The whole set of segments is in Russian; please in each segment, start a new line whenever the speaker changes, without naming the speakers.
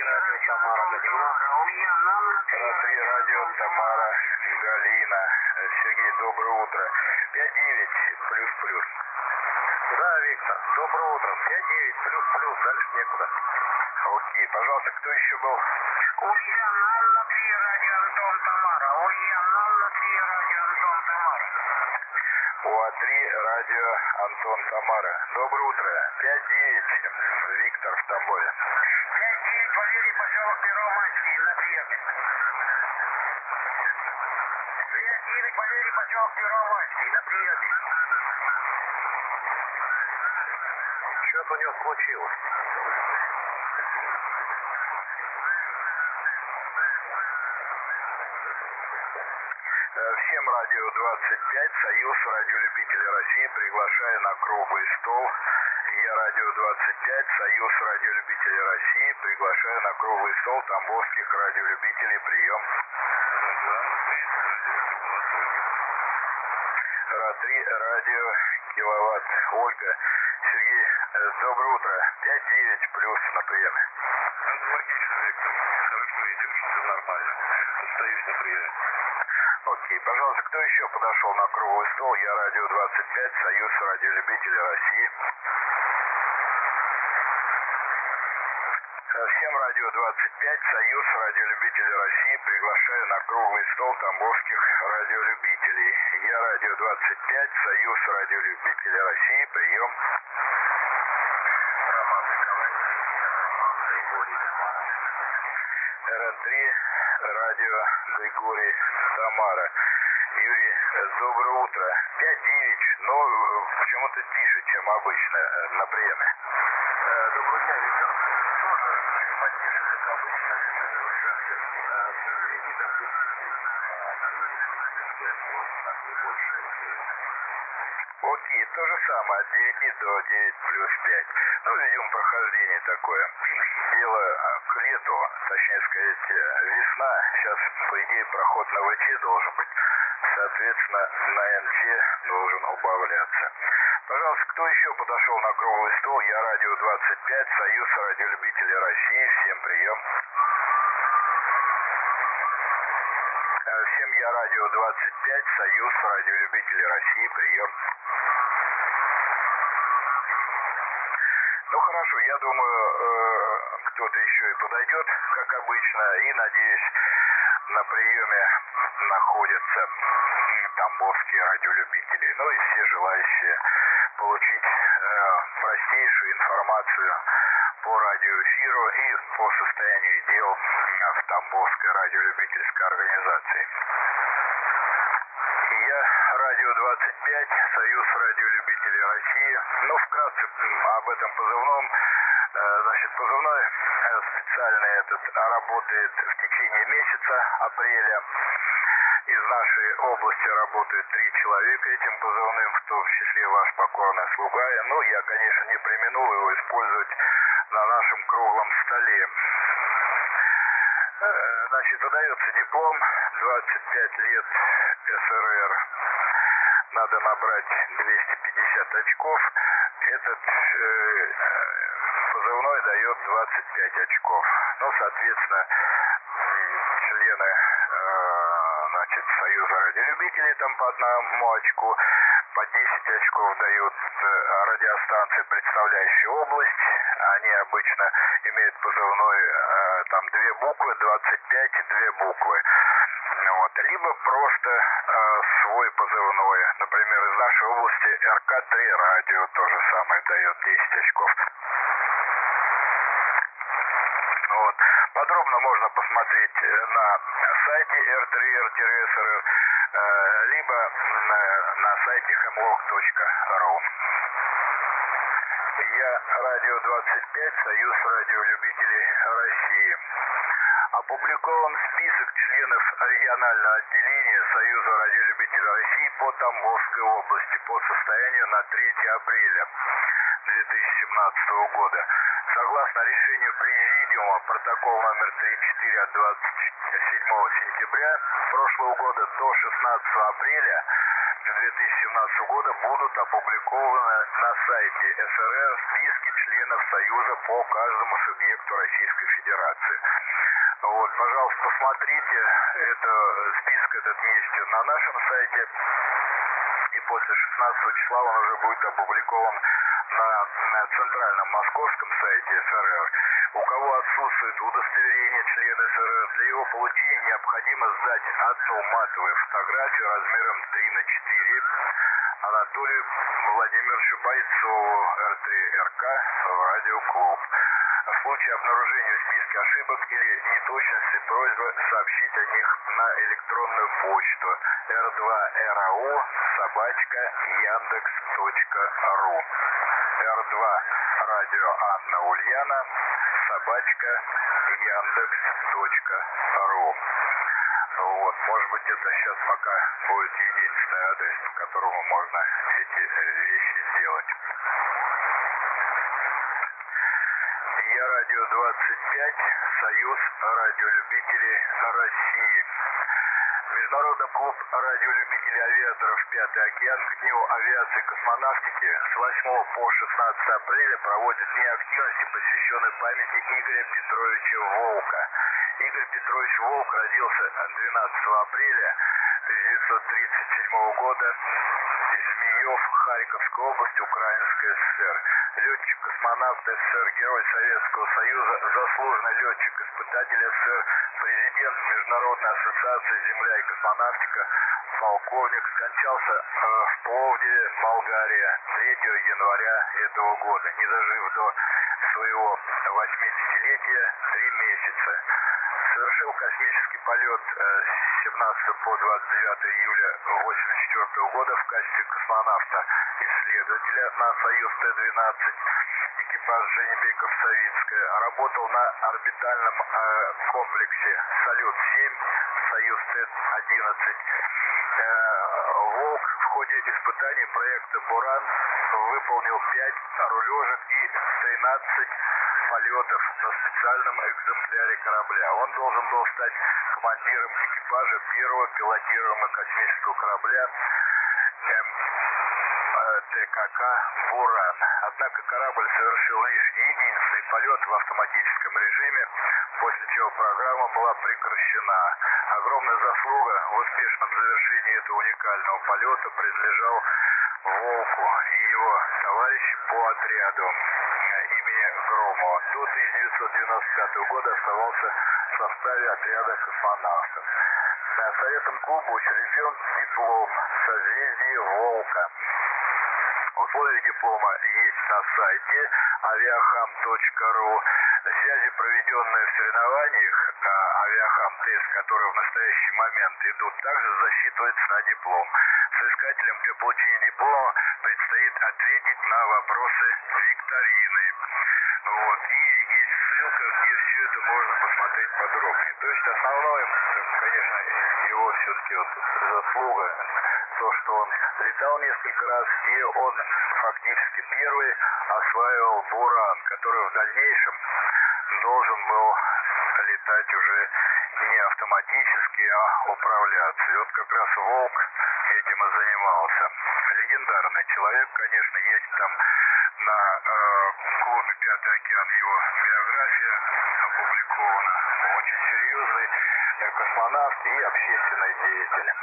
радио Тамара Галина.
Ра-3 радио Тамара Галина. Сергей, доброе утро. 5-9 плюс-плюс.
Да, Виктор, доброе утро. 5-9 плюс-плюс, дальше некуда.
Окей, пожалуйста, кто еще был?
Ульян, Анна 3, радио Антон Тамара. Ульян, Анна 3, радио Антон Тамара.
УА-3 радио Антон Тамара. Доброе утро. 5-9 Виктор в Тамбове.
5-9 Валерий, поселок Первомайский, на приеме. 5-9 Валерий, поселок Первомайский, на приеме.
Что-то у него случилось.
Всем радио 25, Союз радиолюбителей России, приглашаю на круглый стол. Я радио 25, Союз радиолюбителей России, приглашаю на круглый стол тамбовских радиолюбителей. Прием. Ра-3 радио Киловатт. Ольга. Сергей, доброе утро. 5-9 плюс на приеме.
Логично, Виктор. Хорошо, идем, все нормально. Остаюсь на приеме.
Окей, пожалуйста, кто еще подошел на круглый стол? Я радио 25, Союз радиолюбителей России. Всем радио 25, Союз радиолюбителей России, приглашаю на круглый стол тамбовских радиолюбителей. Я радио 25, Союз радиолюбителей России, прием.
Роман Николаевич, Роман Григорий Тамара.
РН-3, радио Григорий Тамара. Юрий, доброе утро. 5-9, но почему-то тише, чем обычно на приеме.
Добрый день, Виктор. Тоже потише, как обычно. Впереди такой больше.
Окей, то же самое, от 9 до 9 плюс 5. Ну, видимо, прохождение такое. Дело к лету, точнее сказать, весна. Сейчас, по идее, проход на ВЧ должен быть. Соответственно, на НЧ должен убавляться. Пожалуйста, кто еще подошел на круглый стол? Я радио 25, Союз радиолюбителей России. Всем прием. Всем я радио 25, Союз радиолюбителей России. Прием. Ну хорошо, я думаю, кто-то еще и подойдет, как обычно, и надеюсь, на приеме находятся тамбовские радиолюбители, ну и все желающие получить простейшую информацию по радиоэфиру и по состоянию дел в Тамбовской радиолюбительской организации. Я радио 25, Союз радиолюбителей России. Ну, вкратце об этом позывном. Значит, позывной специальный этот работает в течение месяца апреля. Из нашей области работают 3 человека этим позывным, в том числе ваш покорный слуга. Ну, я, конечно, не преминул его использовать на нашем круглом столе. Значит, выдается диплом, 25 лет СРР. Надо набрать 250 очков. Этот позывной дает 25 очков. Ну, соответственно, члены значит, Союза радиолюбителей там по 1 очку, по 10 очков дают радиостанции, представляющие область. Они обычно имеют позывной там 2 буквы, 25 и 2 буквы. Вот. Либо просто свой позывной. Например, из нашей области РК-3 радио то же самое дает 10 очков. Вот. Подробно можно посмотреть на сайте r3r-srr, либо на сайте hemlock.ru. Я радио 25, Союз радиолюбителей России. Опубликован список членов регионального отделения Союза радиолюбителей России по Тамбовской области по состоянию на 3 апреля 2017 года. Согласно решению Президиума, протокол номер 34 от 27 сентября прошлого года до 16 апреля 2017 года будут опубликованы на сайте СРР списки членов Союза по каждому субъекту Российской Федерации. Вот, пожалуйста, посмотрите, список этот есть на нашем сайте, и после 16 числа он уже будет опубликован на центральном московском сайте СРР. У кого отсутствует удостоверение члена СРР, для его получения необходимо сдать одну матовую фотографию размером 3×4 Анатолию Владимировичу Бойцову, РТРК, Радиоклуб. В случае обнаружения в списке ошибок или неточности просьба сообщить о них на электронную почту r2rau@yandex.ru. R2 радио Анна Ульяна @yandex.ru. Вот, может быть, это сейчас пока будет единственный адрес, по которому можно эти вещи сделать. Я Радио 25, Союз радиолюбителей России. Международный клуб радиолюбителей авиаторов «Пятый океан» к Дню авиации и космонавтики с 8 по 16 апреля проводит дни активности, посвященные памяти Игоря Петровича Волка. Игорь Петрович Волк родился 12 апреля 1937 года в Змеев, Харьковской области, Украинской ССР. Летчик-космонавт СССР, Герой Советского Союза, заслуженный летчик-испытатель СССР, президент Международной ассоциации «Земля и космонавтика», полковник, скончался в Пловдиве, Болгария, 3 января этого года, не дожив до своего 80-летия 3 месяца. Совершил космический полет с 17 по 29 июля 1984 года в качестве космонавта-исследователя на «Союз Т-12», экипаж Женебеков-Савицкая. Работал на орбитальном комплексе «Салют-7», «Союз Т-11». Волк в ходе испытаний проекта «Буран» выполнил 5 рулежек и 13 полетов на специальном экземпляре корабля. Он должен был стать командиром экипажа первого пилотируемого космического корабля ТКК «Буран». Однако корабль совершил лишь единственный полет в автоматическом режиме, после чего программа была прекращена. Огромная заслуга в успешном завершении этого уникального полета принадлежал Волку и его товарищи по отряду имени Громова. До 1995 года оставался в составе отряда космонавтов. Советом клуба учрежден диплом «Созвездие Волка». Условия диплома есть на сайте aviaham.ru. Связи, проведенные в соревнованиях авиахам-тест, которые в настоящий момент идут, также засчитываются на диплом. Соискателям для получения диплома предстоит ответить на вопросы викторины. Вот. И есть ссылка, где все это можно посмотреть подробнее. То есть основное, конечно, его все-таки заслуга, то, что он летал несколько раз, и он фактически первый осваивал «Буран», который в дальнейшем должен был летать уже не автоматически, а управляться. И вот как раз Волк этим и занимался. Легендарный человек, конечно, есть там на клубе «Пятый океан» его биография опубликована. Очень серьезный космонавт и общественный деятель.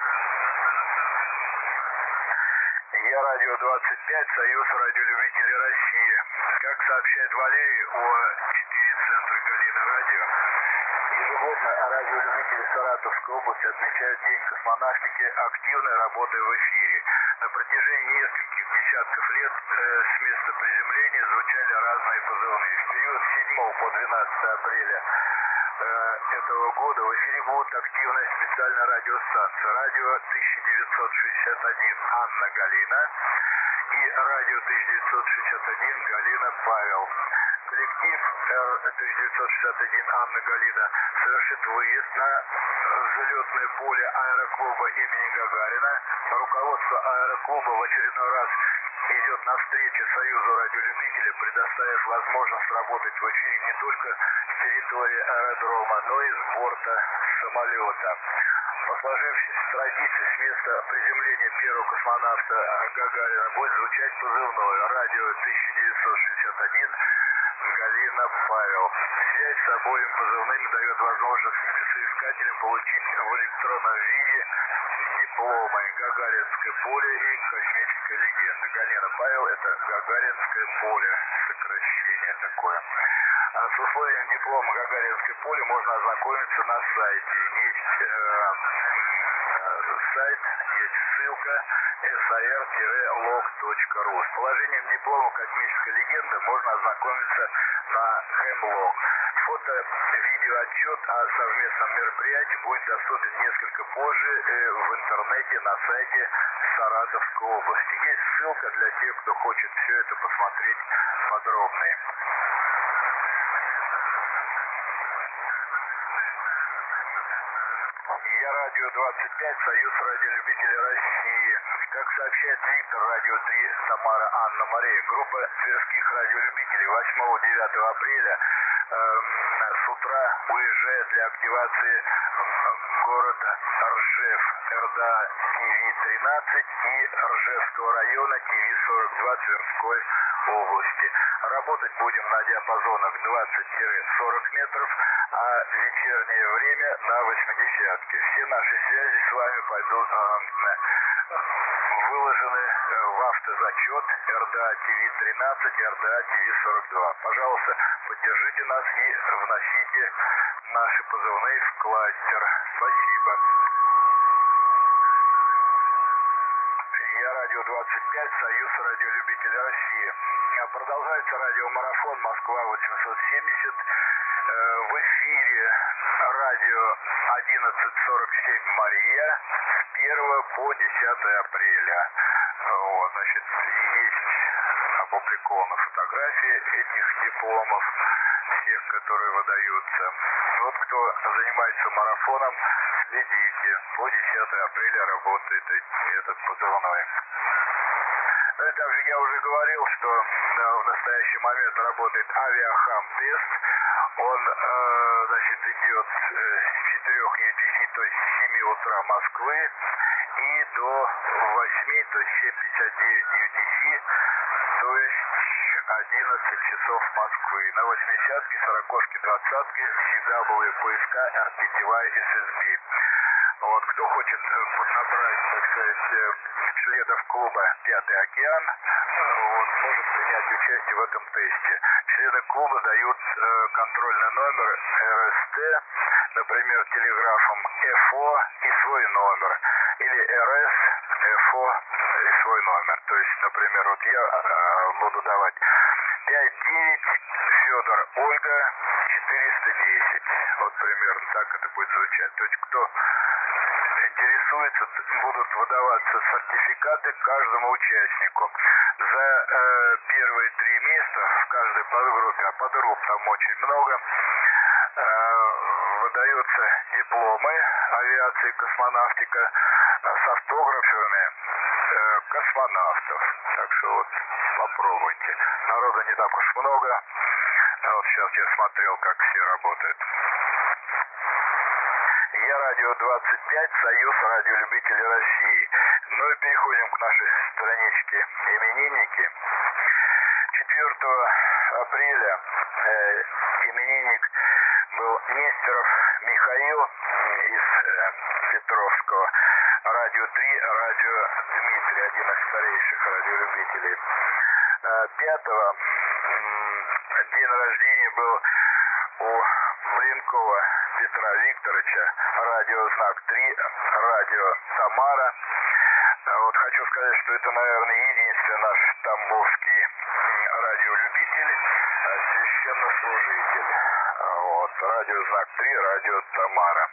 Я Радио 25, Союз радиолюбителей России. Как сообщает Валерий О4 Центра Галина Радио, ежегодно радиолюбители Саратовской области отмечают День космонавтики активной работой в эфире. На протяжении нескольких десятков лет с места приземления звучали разные позывные. В период с 7 по 12 апреля этого года в эфире будет активная специальная радиостанция «Радио 1961» Анна Галина и «Радио 1961» Галина Павел. Коллектив Р-1961 Анна Галина совершит выезд на взлетное поле аэроклуба имени Гагарина. Руководство аэроклуба в очередной раз идет навстречу Союзу радиолюбителей, предоставив возможность работать в эфире не только с территории аэродрома, но и с борта самолета. По сложившейся традиции с места приземления первого космонавта Гагарина будет звучать позывной «Радио 1961» Галина Павел. Связь с обоими позывными дает возможность соискателям получить в электронном виде дипломы «Гагаринское поле» и «Космическая легенда». Галина Павел — это «Гагаринское поле», сокращение такое. А с условием диплома «Гагаринское поле» можно ознакомиться на сайте. Есть сайт, есть ссылка sar-log.ru. С положением диплома «Космическая легенда» можно ознакомиться на Hemlog. Фото-видеоотчет о совместном мероприятии будет доступен несколько позже в интернете на сайте Саратовской области. Есть ссылка для тех, кто хочет все это посмотреть подробнее. Я Радио 25, Союз радиолюбителей России. Как сообщает Виктор, Радио 3, Самара, Анна Мария, группа тверских радиолюбителей 8-9 апреля с утра уезжает для активации города Ржев, РДА ТВ-13 и Ржевского района ТВ-42 Тверской области. Работать будем на диапазонах 20-40 метров, а вечернее время на 80-ке. Все наши связи с вами пойдут выложены в автозачет РДА ТВ-13, РДА ТВ-42. Пожалуйста, поддержите нас и вносите наши позывные в кластер. Спасибо. Я Радио 25, Союз радиолюбителей России. Продолжается радиомарафон Москва 870. В эфире радио 1147 Мария с 1 по 10 апреля. Вот, значит, есть опубликованы фотографии этих дипломов, всех, которые выдаются. Вот кто занимается марафоном, следите. По 10 апреля работает этот позывной. Ну и также я уже говорил, что в настоящий момент работает авиахам-тест. Он, значит, идет с 4 UTC, то есть с 7 утра Москвы, и до 8, то есть 7:59 UTC, то есть 11 часов Москвы. На 80-ке, 40-ке, 20-ке всегда были поиска RTTY SSB. Вот, кто хочет поднабрать, так сказать, членов клуба «Пятый океан», вот, может принять участие в этом тесте. Члены клуба дают контрольный номер РСТ, например, телеграфом ФО и свой номер, или РС, ФО и свой номер. То есть, например, вот я буду давать 59 Федор Ольга 410. Вот примерно так это будет звучать. То есть, кто интересуется, будут выдаваться сертификаты каждому участнику. За первые 3 месяца в каждой подгруппе, а подгрупп там очень много, выдаются дипломы авиации и космонавтика с автографами космонавтов. Так что вот попробуйте. Народа не так уж много. Вот сейчас я смотрел, как все работают. Я Радио 25, Союз радиолюбителей России. Ну и переходим к нашей страничке именинники. 4 апреля именинник был Нестеров Михаил из Петровского. Радио 3, радио Дмитрий, один из старейших радиолюбителей. 5-го день рождения был у Блинкова Петра Викторовича, радио Знак 3, радио Тамара. Вот хочу сказать, что это, наверное, единственный наш тамбовский радиолюбитель, священнослужитель. Вот, радио Знак 3, радио Тамара.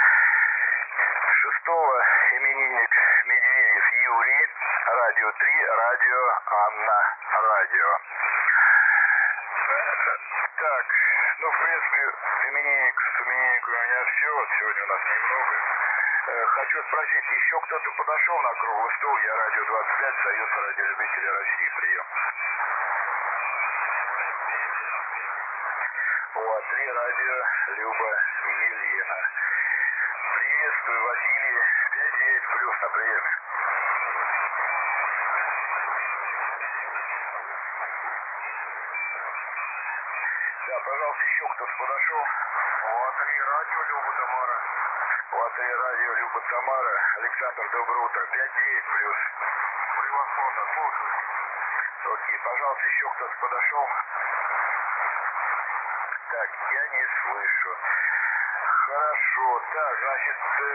6-го именинник Медведев Юрий, радио 3, радио Анна, радио. Так, ну, в принципе, с именинниками у меня все. Вот сегодня у нас немного. Хочу спросить, еще кто-то подошел на круглый стол? Я радио 25, Союз радиолюбителей России, прием. ОА-3 радио Люба Елена. Приветствую, Василий. 59 плюс на приеме. Да, пожалуйста, еще кто-то подошел. ОА-3 радио Люба Тамара. ОА-3 радио Люба Тамара. Александр, доброе утро. 59 плюс. Превосходно, слушаю. Окей, пожалуйста, еще кто-то подошел. Так, я не слышу. Хорошо. Так, значит,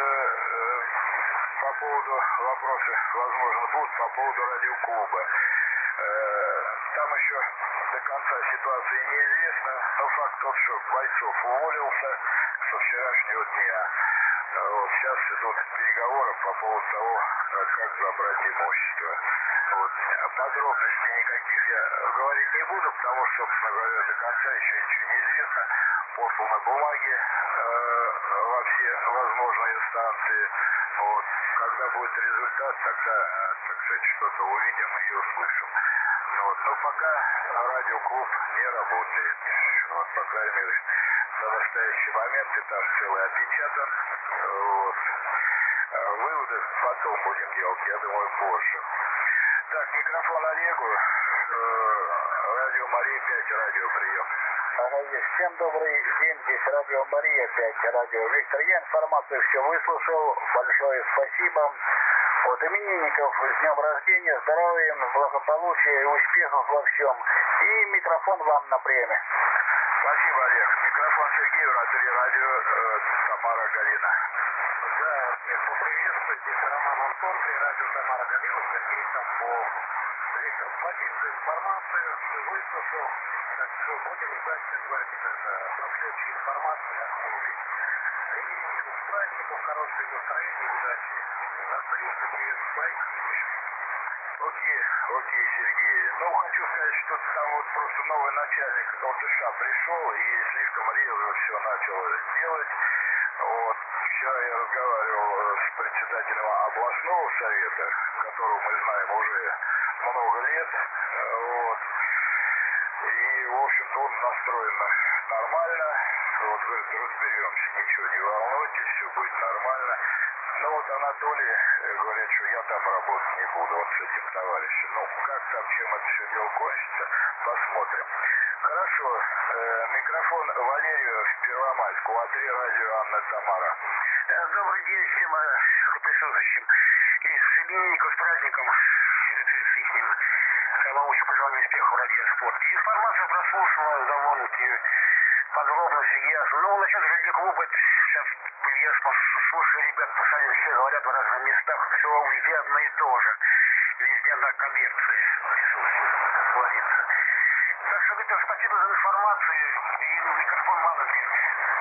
по поводу вопроса, возможно, будут по поводу радиоклуба. Там еще до конца ситуации неизвестна, но факт тот, что Бойцов уволился со вчерашнего дня. Вот, сейчас идут переговоры по поводу того, как забрать имущество. Вот. Подробностей никаких я говорить не буду, потому что, собственно говоря, до конца еще ничего не известно. Посланы бумаги во все возможные инстанции. Вот. Когда будет результат, тогда, так сказать, что-то увидим и услышим. Вот. Но пока радиоклуб не работает. Вот, по крайней мере, на настоящий момент этаж целый опечатан. Вот. Выводы потом будем делать, я думаю, позже. Так, микрофон Олегу. Радио Мария 5, радиоприем.
Всем добрый день, здесь радио Мария 5, радио Виктор. Я информацию все выслушал, большое спасибо. От именинников с днем рождения, здоровья, благополучия и успехов во всем. И микрофон вам на приеме.
Спасибо, Олег. Микрофон Сергею, радио Тамара Галина.
Да, всех поприветствую. Здесь Роман Антон, радио Тамара Галина, Сергей Тамбов. Виктор, спасибо за информацию. Выслушал. Так что будем ждать, как говорится, последующей информации о клубе. Именинников с праздником, хорошего настроения, удачи. Остаются привет своих.
Окей, Сергей. Ну, хочу сказать, что там вот просто новый начальник ЛТШ пришел и слишком резво все начал делать. Вот. Вчера я разговаривал с председателем областного совета, которого мы знаем уже много лет. Вот. И, в общем-то, он настроен нормально. Вот, говорит, разберемся, ничего не волнуйтесь, все будет нормально. Ну вот Анатолий говорит, что я там работать не буду, вот с этим товарищем. Ну, как там, чем это все дело кончится, посмотрим. Хорошо, микрофон Валерию в Первомайску, ОА-3 радио Анна Тамара.
Добрый день всем присутствующим. И с именинником, с праздником, с их вам очень пожелаю успехов в радиоспорте. Информация прослушала довольно-таки подробно, все ясно. Ну, насчет радиоклуба, это сейчас я слушаю ребят, пацаны все говорят в разных местах, все везде одно и то же. Везде одна коммерция присутствует, как говорится. Так что, Виктор, спасибо за информацию и микрофон вам на приеме.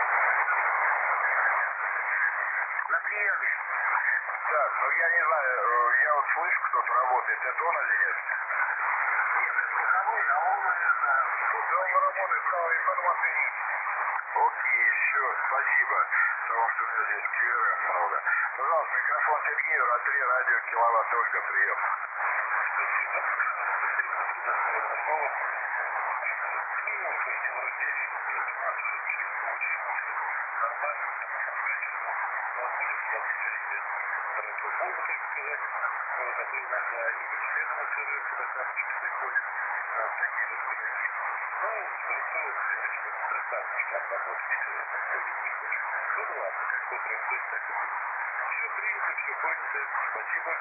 На приеме.
Так, ну я не знаю, я вот слышу, кто-то работает, это он или нет?
Нет, это никого, а он, он работает, стала информации нет.
Окей, все, спасибо, потому что у меня здесь КРМ много. Пожалуйста, микрофон Сергею, ОА-3 радио Киловатт Ольга, прием.
Спасибо. Спасибо.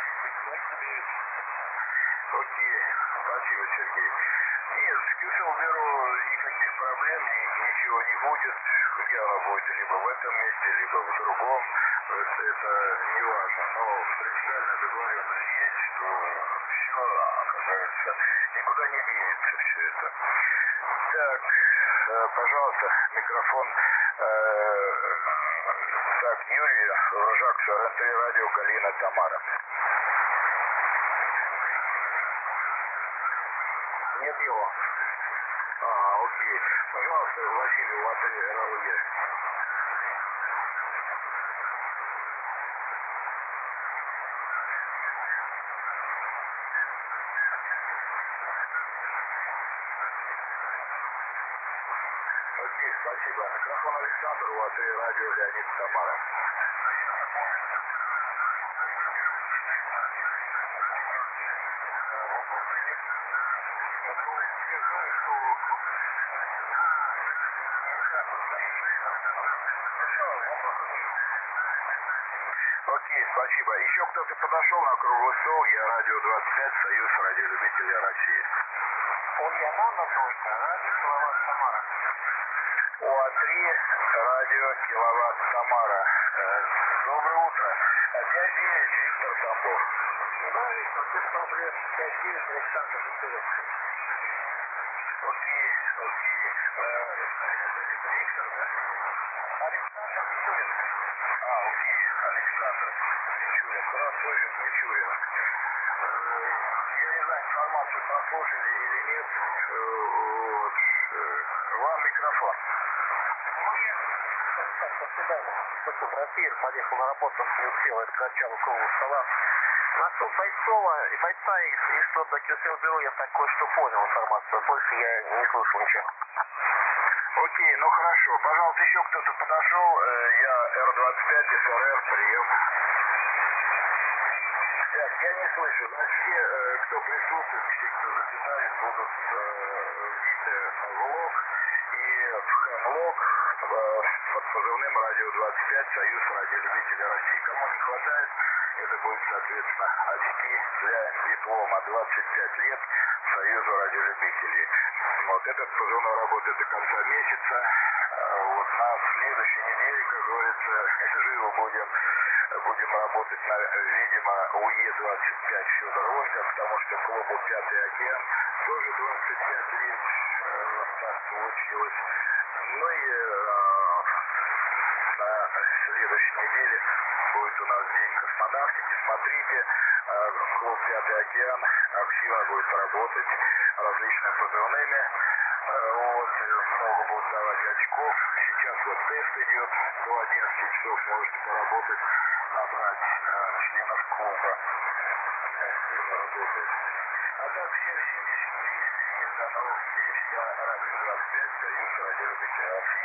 Окей, спасибо, Сергей. Нет, с Кюшелберу никаких проблем, ничего не будет. Где оно будет, либо в этом месте, либо в другом. Это не важно. Но принципиальная договоренность есть, что все, как говорится, никуда не денется все это. Так, пожалуйста, микрофон. Так, Юрий Рожаков, РНТ радио Галина Тамара. Нет его. Окей. Пожалуйста, Василий, ОА-3 РЛЕ. Спасибо. Микрофон Александр, УАТ радио Леонид Самара. Окей, спасибо. Еще кто-то подошел на круглый стол, я радио 25, Союз радиолюбителей России.
Ульяновна только, радио Киловатт Самара.
УА-3, радио Киловатт Самара. Доброе утро. 5-9, Виктор Тамбов.
Да, Виктор, ты проблем 5-9, Александр Петерович.
Окей. Виктор, да?
Александр Мичурин.
Окей, Александр Мичурин. Раз слышит Мичурин. Я не знаю, информацию прослушали или нет. Вот. Вам микрофон.
До свидания. Слышал, Россия поехал на работу, не успел, это к началу круглого стола. Нашел бойца и что-то Кюсел-бюро, я так кое-что понял информацию. Больше я не слушал ничего.
Окей, ну хорошо. Пожалуйста, еще кто-то подошел. Я Р-25, СРР, прием. Так, я не слышу. Значит, все, кто присутствует, все, кто записались, будут вбиты в лог и в хэмлог под позывным радио 25, Союз радиолюбителей России. Кому не хватает, это будет, соответственно, очки для диплома 25 лет Союзу радиолюбителей. Вот этот позывной работает до конца месяца. Вот на следующей неделе, как говорится, живо будем работать на, видимо, УЕ-25 Федор Ольга, потому что клубу «Пятый океан» тоже 25 лет, вот так получилось. Ну и на следующей неделе будет у нас День космонавтики. Смотрите, клуб «Пятый океан» активно будет работать различными позывными. Вот, много будут давать очков. Сейчас вот тест идет. До 11 часов можете поработать, набрать членов клуба. Работает. А так всем 73 и до новых встреч. Я радио 25, Союз радиолюбителей России.